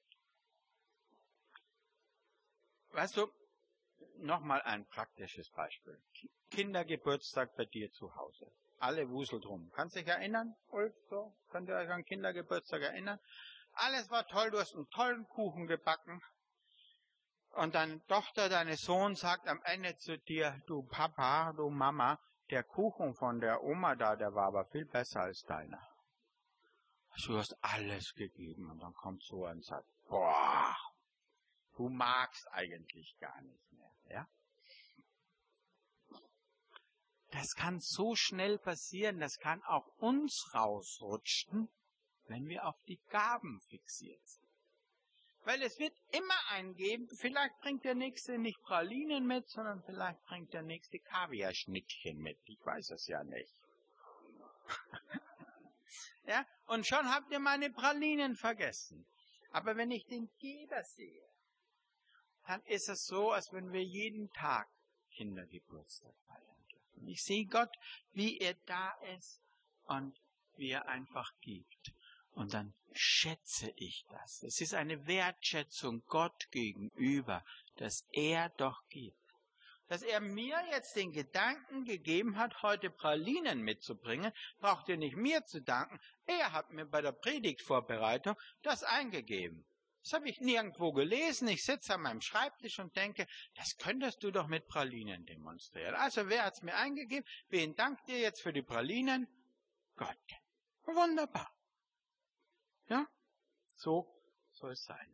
Weißt du, nochmal ein praktisches Beispiel. Kindergeburtstag bei dir zu Hause. Alle wuselt rum. Kannst du dich erinnern, Ulf? So? Könnt ihr euch an Kindergeburtstag erinnern? Alles war toll, du hast einen tollen Kuchen gebacken. Und deine Tochter, dein Sohn sagt am Ende zu dir, du Papa, du Mama, der Kuchen von der Oma da, der war aber viel besser als deiner. Du hast alles gegeben und dann kommt so ein Satz, boah, du magst eigentlich gar nicht mehr, ja? Das kann so schnell passieren, das kann auch uns rausrutschen, wenn wir auf die Gaben fixiert sind. Weil es wird immer einen geben, vielleicht bringt der Nächste nicht Pralinen mit, sondern vielleicht bringt der Nächste Kaviarschnittchen mit. Ich weiß es ja nicht. Ja, und schon habt ihr meine Pralinen vergessen. Aber wenn ich den Geber sehe, dann ist es so, als wenn wir jeden Tag Kindergeburtstag feiern dürfen. Ich sehe Gott, wie er da ist und wie er einfach gibt. Und dann schätze ich das. Es ist eine Wertschätzung Gott gegenüber, dass er doch gibt. Dass er mir jetzt den Gedanken gegeben hat, heute Pralinen mitzubringen, braucht ihr nicht mir zu danken. Er hat mir bei der Predigtvorbereitung das eingegeben. Das habe ich nirgendwo gelesen. Ich sitze an meinem Schreibtisch und denke, das könntest du doch mit Pralinen demonstrieren. Also wer hat es mir eingegeben? Wen dankt ihr jetzt für die Pralinen? Gott. Wunderbar. Ja, so soll es sein.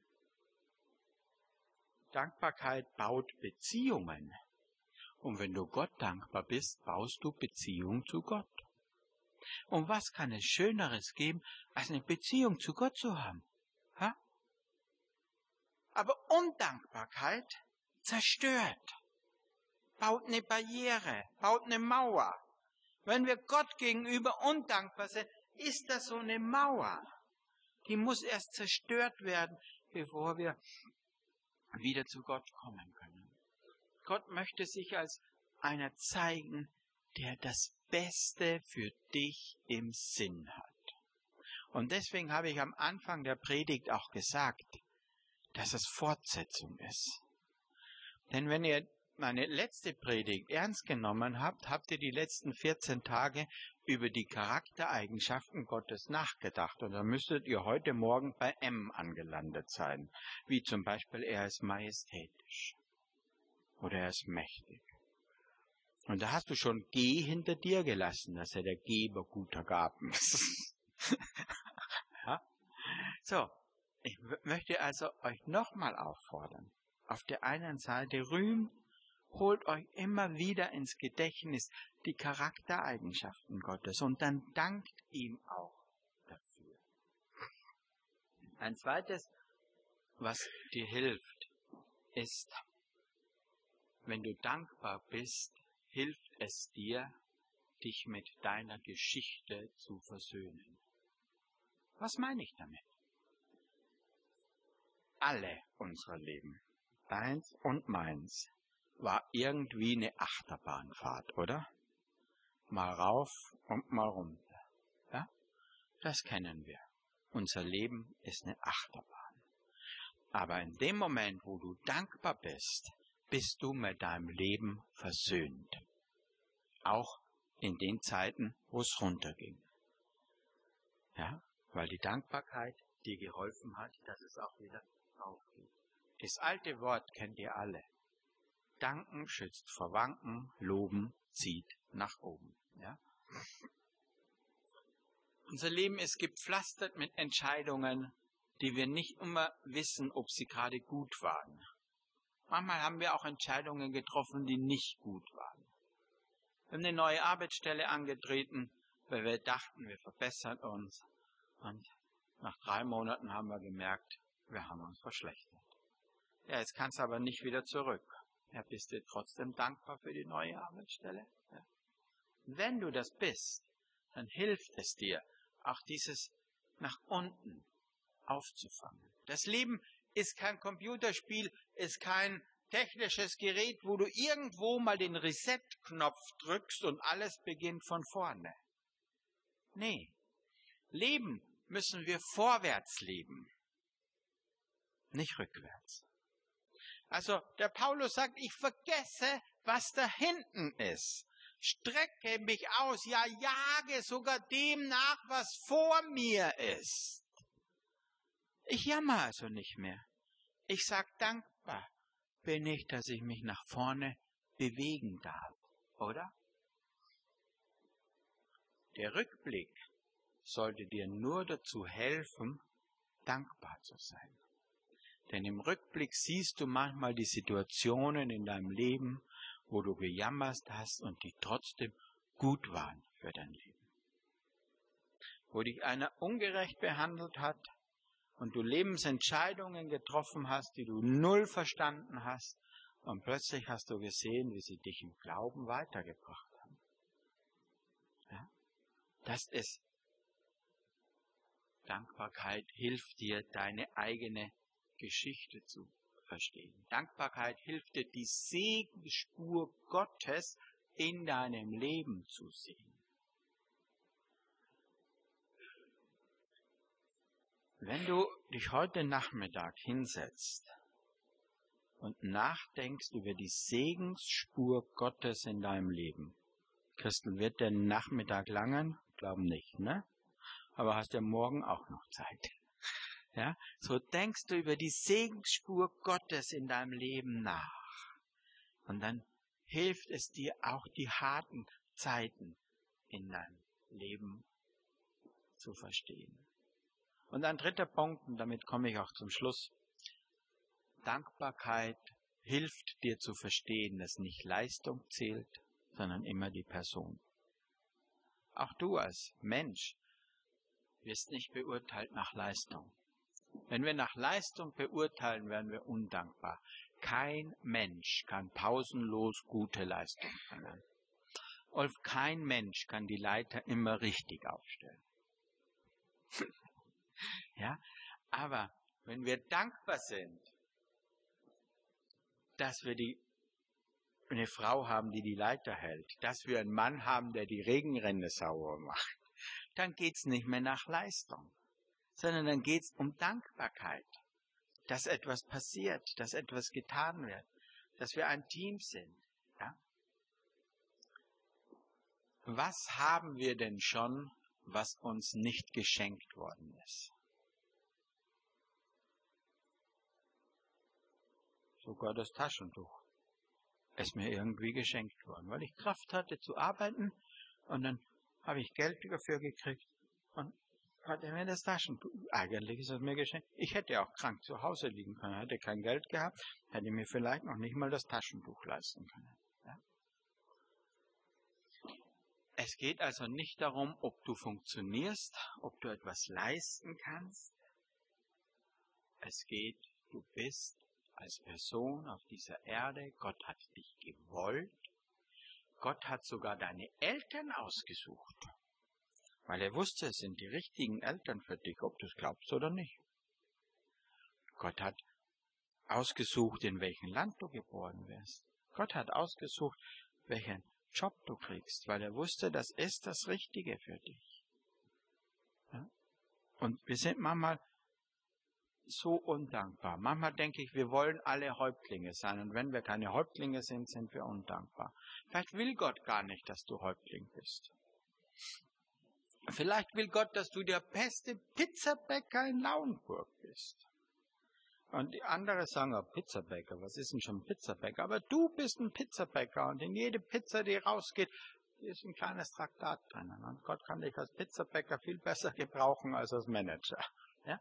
Dankbarkeit baut Beziehungen. Und wenn du Gott dankbar bist, baust du Beziehung zu Gott. Und was kann es Schöneres geben, als eine Beziehung zu Gott zu haben? Ha? Aber Undankbarkeit zerstört, baut eine Barriere, baut eine Mauer. Wenn wir Gott gegenüber undankbar sind, ist das so eine Mauer. Die muss erst zerstört werden, bevor wir wieder zu Gott kommen können. Gott möchte sich als einer zeigen, der das Beste für dich im Sinn hat. Und deswegen habe ich am Anfang der Predigt auch gesagt, dass es Fortsetzung ist. Denn wenn ihr meine letzte Predigt ernst genommen habt, habt ihr die letzten vierzehn Tage über die Charaktereigenschaften Gottes nachgedacht. Und dann müsstet ihr heute Morgen bei M angelandet sein. Wie zum Beispiel, er ist majestätisch. Oder er ist mächtig. Und da hast du schon G hinter dir gelassen, dass er der Geber guter Gaben ist. Ja? So, ich möchte also euch nochmal auffordern. Auf der einen Seite rühmen, holt euch immer wieder ins Gedächtnis die Charaktereigenschaften Gottes und dann dankt ihm auch dafür. Ein zweites, was dir hilft, ist, wenn du dankbar bist, hilft es dir, dich mit deiner Geschichte zu versöhnen. Was meine ich damit? Alle unsere Leben, deins und meins, war irgendwie eine Achterbahnfahrt, oder? Mal rauf und mal runter. Ja? Das kennen wir. Unser Leben ist eine Achterbahn. Aber in dem Moment, wo du dankbar bist, bist du mit deinem Leben versöhnt. Auch in den Zeiten, wo es runterging. Ja, weil die Dankbarkeit dir geholfen hat, dass es auch wieder aufgeht. Das alte Wort kennt ihr alle. Danken schützt vor Wanken, Loben zieht nach oben. Ja? Unser Leben ist gepflastert mit Entscheidungen, die wir nicht immer wissen, ob sie gerade gut waren. Manchmal haben wir auch Entscheidungen getroffen, die nicht gut waren. Wir haben eine neue Arbeitsstelle angetreten, weil wir dachten, wir verbessern uns. Und nach drei Monaten haben wir gemerkt, wir haben uns verschlechtert. Ja, jetzt kannst du aber nicht wieder zurück. Ja, bist du trotzdem dankbar für die neue Arbeitsstelle? Ja. Wenn du das bist, dann hilft es dir, auch dieses nach unten aufzufangen. Das Leben ist kein Computerspiel, ist kein technisches Gerät, wo du irgendwo mal den Reset-Knopf drückst und alles beginnt von vorne. Nee, Leben müssen wir vorwärts leben, nicht rückwärts. Also der Paulus sagt, ich vergesse, was da hinten ist. Strecke mich aus, ja jage sogar dem nach, was vor mir ist. Ich jammer also nicht mehr. Ich sag dankbar bin ich, dass ich mich nach vorne bewegen darf, oder? Der Rückblick sollte dir nur dazu helfen, dankbar zu sein. Denn im Rückblick siehst du manchmal die Situationen in deinem Leben, wo du gejammert hast und die trotzdem gut waren für dein Leben. Wo dich einer ungerecht behandelt hat und du Lebensentscheidungen getroffen hast, die du null verstanden hast und plötzlich hast du gesehen, wie sie dich im Glauben weitergebracht haben. Ja? Das ist Dankbarkeit, hilft dir, deine eigene Geschichte zu verstehen. Dankbarkeit hilft dir, die Segensspur Gottes in deinem Leben zu sehen. Wenn du dich heute Nachmittag hinsetzt und nachdenkst über die Segensspur Gottes in deinem Leben, Christel, wird der Nachmittag langen? Glauben nicht, ne? Aber hast ja morgen auch noch Zeit. Ja, so denkst du über die Segensspur Gottes in deinem Leben nach. Und dann hilft es dir auch, die harten Zeiten in deinem Leben zu verstehen. Und ein dritter Punkt, und damit komme ich auch zum Schluss. Dankbarkeit hilft dir zu verstehen, dass nicht Leistung zählt, sondern immer die Person. Auch du als Mensch wirst nicht beurteilt nach Leistung. Wenn wir nach Leistung beurteilen, werden wir undankbar. Kein Mensch kann pausenlos gute Leistung bringen. Und kein Mensch kann die Leiter immer richtig aufstellen. Ja, aber wenn wir dankbar sind, dass wir die, eine Frau haben, die die Leiter hält, dass wir einen Mann haben, der die Regenrinne sauber macht, dann geht's nicht mehr nach Leistung, sondern dann geht's um Dankbarkeit, dass etwas passiert, dass etwas getan wird, dass wir ein Team sind. Ja? Was haben wir denn schon, was uns nicht geschenkt worden ist? Sogar das Taschentuch ist mir irgendwie geschenkt worden, weil ich Kraft hatte zu arbeiten und dann habe ich Geld dafür gekriegt und hat er mir das Taschentuch. Eigentlich ist es mir geschenkt. Ich hätte auch krank zu Hause liegen können, hätte kein Geld gehabt, hätte mir vielleicht noch nicht mal das Taschentuch leisten können. Ja? Es geht also nicht darum, ob du funktionierst, ob du etwas leisten kannst. Es geht, du bist als Person auf dieser Erde, Gott hat dich gewollt, Gott hat sogar deine Eltern ausgesucht, weil er wusste, es sind die richtigen Eltern für dich, ob du es glaubst oder nicht. Gott hat ausgesucht, in welchem Land du geboren wirst. Gott hat ausgesucht, welchen Job du kriegst, weil er wusste, das ist das Richtige für dich. Ja? Und wir sind manchmal so undankbar. Manchmal denke ich, wir wollen alle Häuptlinge sein. Und wenn wir keine Häuptlinge sind, sind wir undankbar. Vielleicht will Gott gar nicht, dass du Häuptling bist. Vielleicht will Gott, dass du der beste Pizzabäcker in Lauenburg bist. Und die anderen sagen, oh, Pizzabäcker, was ist denn schon ein Pizzabäcker? Aber du bist ein Pizzabäcker und in jede Pizza, die rausgeht, ist ein kleines Traktat drin. Und Gott kann dich als Pizzabäcker viel besser gebrauchen als als Manager. Ja?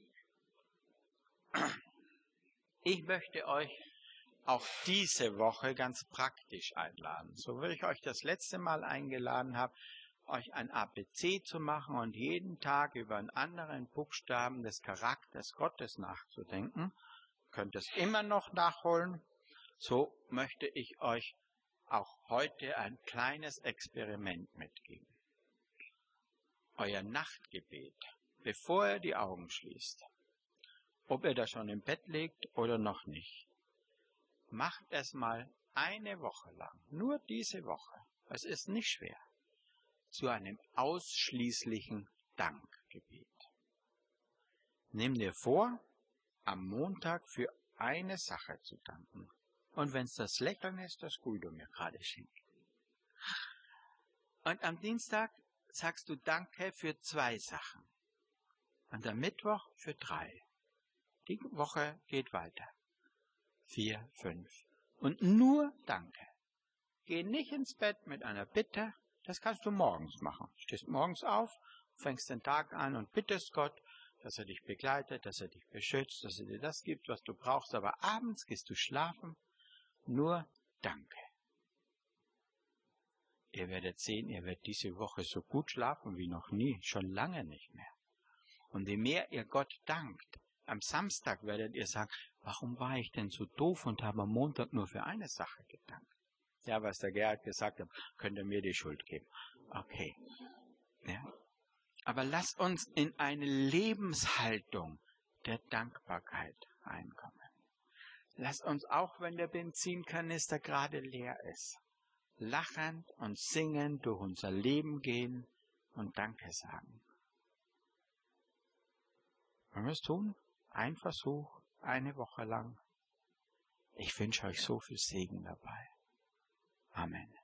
Ich möchte euch auch diese Woche ganz praktisch einladen. So wie ich euch das letzte Mal eingeladen habe, euch ein A B C zu machen und jeden Tag über einen anderen Buchstaben des Charakters Gottes nachzudenken. Ihr könnt es immer noch nachholen. So möchte ich euch auch heute ein kleines Experiment mitgeben. Euer Nachtgebet, bevor ihr die Augen schließt, ob ihr da schon im Bett liegt oder noch nicht, macht es mal eine Woche lang, nur diese Woche, es ist nicht schwer, zu einem ausschließlichen Dankgebet. Nimm dir vor, am Montag für eine Sache zu danken. Und wenn es das Lächeln ist, das Guido mir gerade schenkt. Und am Dienstag sagst du Danke für zwei Sachen. Und am Mittwoch für drei. Die Woche geht weiter. Vier, fünf. Und nur Danke. Geh nicht ins Bett mit einer Bitte. Das kannst du morgens machen. Du stehst morgens auf, fängst den Tag an und bittest Gott, dass er dich begleitet, dass er dich beschützt, dass er dir das gibt, was du brauchst. Aber abends gehst du schlafen. Nur Danke. Ihr werdet sehen, ihr werdet diese Woche so gut schlafen wie noch nie, schon lange nicht mehr. Und je mehr ihr Gott dankt, am Samstag werdet ihr sagen, warum war ich denn so doof und habe am Montag nur für eine Sache gedankt? Ja, was der Gerhard gesagt hat, könnt ihr mir die Schuld geben. Okay. Ja. Aber lasst uns in eine Lebenshaltung der Dankbarkeit reinkommen. Lasst uns, auch wenn der Benzinkanister gerade leer ist, lachend und singend durch unser Leben gehen und Danke sagen. Wollen wir es tun? Ein Versuch, eine Woche lang. Ich wünsche euch so viel Segen dabei. Amen.